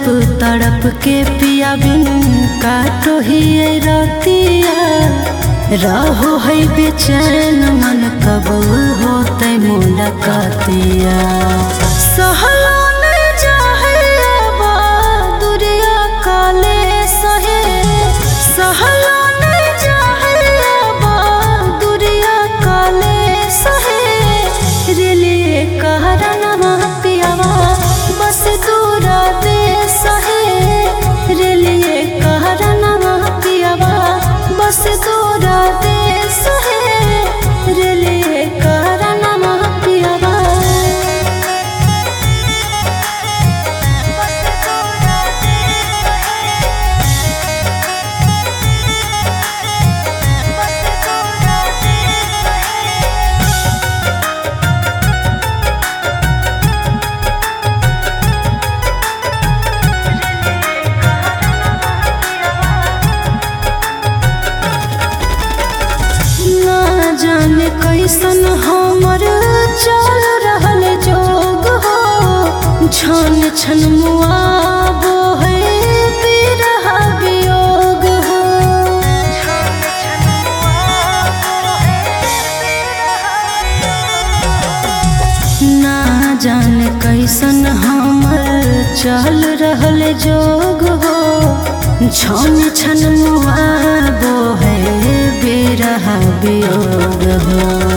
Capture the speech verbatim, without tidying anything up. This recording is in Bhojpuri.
तड़प तड़प के पिया बिन काटो ही रतिया रहो है बेचैन मन कब होते मुलाकातिया सहला न जाहे बा दुरिया काले सहे सहला न जाहे बा दुरिया काले सहे रेले कहरनमा पियावा बस दूरा दे सहे रेले कहरनमा पियावा बस दूरा दे सहे रेले कहरनमा पियावा जाने कैसन हमर चल रहल जोग हो छन छन मुआबो है बिरह वियोग हो ना जाने कैसन हमर चल रहल जोग हो छन छन मुआबो है बिरह वियोग हो।